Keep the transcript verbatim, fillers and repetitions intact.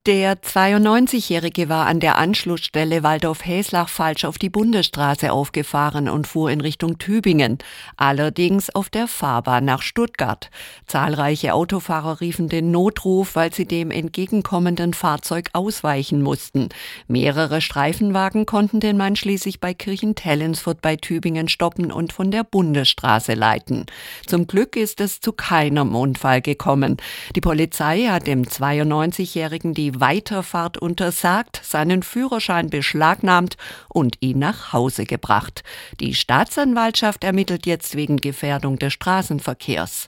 Der zweiundneunzigjährige war an der Anschlussstelle Waldorf-Häslach falsch auf die Bundesstraße aufgefahren und fuhr in Richtung Tübingen, allerdings auf der Fahrbahn nach Stuttgart. Zahlreiche Autofahrer riefen den Notruf, weil sie dem entgegenkommenden Fahrzeug ausweichen mussten. Mehrere Streifenwagen konnten den Mann schließlich bei Kirchentellensfurt bei Tübingen stoppen und von der Bundesstraße leiten. Zum Glück ist es zu keinem Unfall gekommen. Die Polizei hat dem zweiundneunzigjährigen die Weiterfahrt untersagt, seinen Führerschein beschlagnahmt und ihn nach Hause gebracht. Die Staatsanwaltschaft ermittelt jetzt wegen Gefährdung des Straßenverkehrs.